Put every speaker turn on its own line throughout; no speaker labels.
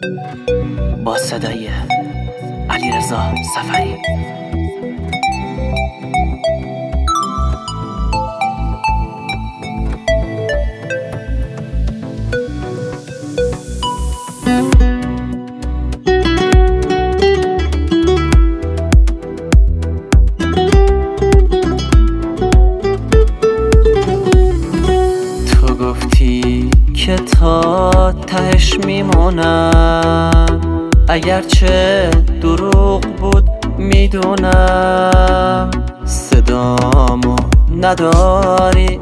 با صدای علیرضا سفری. تو گفتی که تا تهش میمونم، اگرچه دروغ بود میدونم. صدامو نداری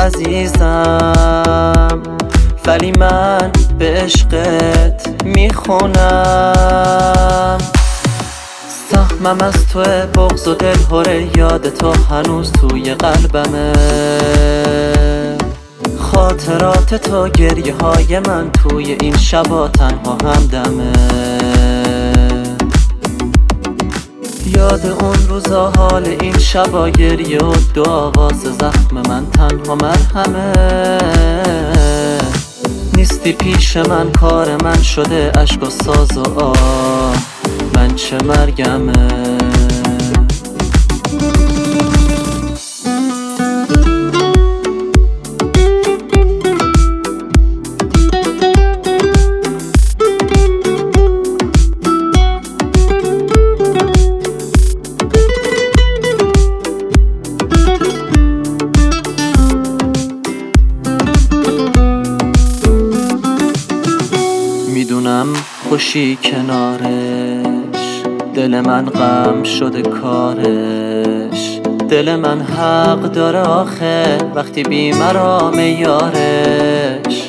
عزیزم، ولی من به عشقت میخونم. سهمم از توه، بغض و دلهوره، یاد تو هنوز توی قلبمه. خاطرات تو، گریه های من توی این شبا تنها همدمه. یاد اون روزا، حال این شبا، گریه و دو آواز زخم من تنها مرهمه. نیستی پیش من، کار من شده عشق و ساز و آه، من چه مرگمه. میدونم خوشی کنارش، دل من غم شده کارش. دل من حق داره آخه وقتی بی مرام یارش.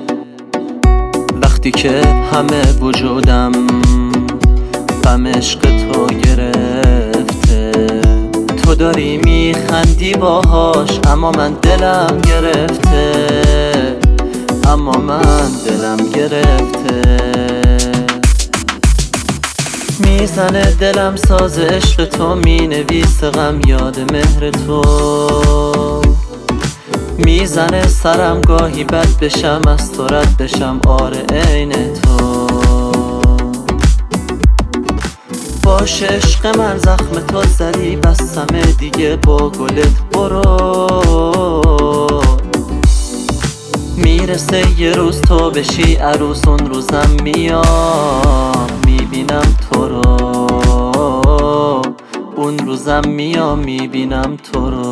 وقتی که همه وجودم غم عشق تو گرفته، تو داری میخندی باهاش، اما من دلم گرفته. اما من دلم گرفته. میزنه دلم ساز عشق تو، مینویسه غم یاد مهر تو. میزنه سرم گاهی بد بشم، از تو رد بشم، آره عین تو. باشه عشق من، زخم تو زدی بستمه دیگه، با گلت برو. میرسه یه روز تو بشی عروس، اون روزم میام میبینم تو رو. اون روزم میام میبینم تو رو.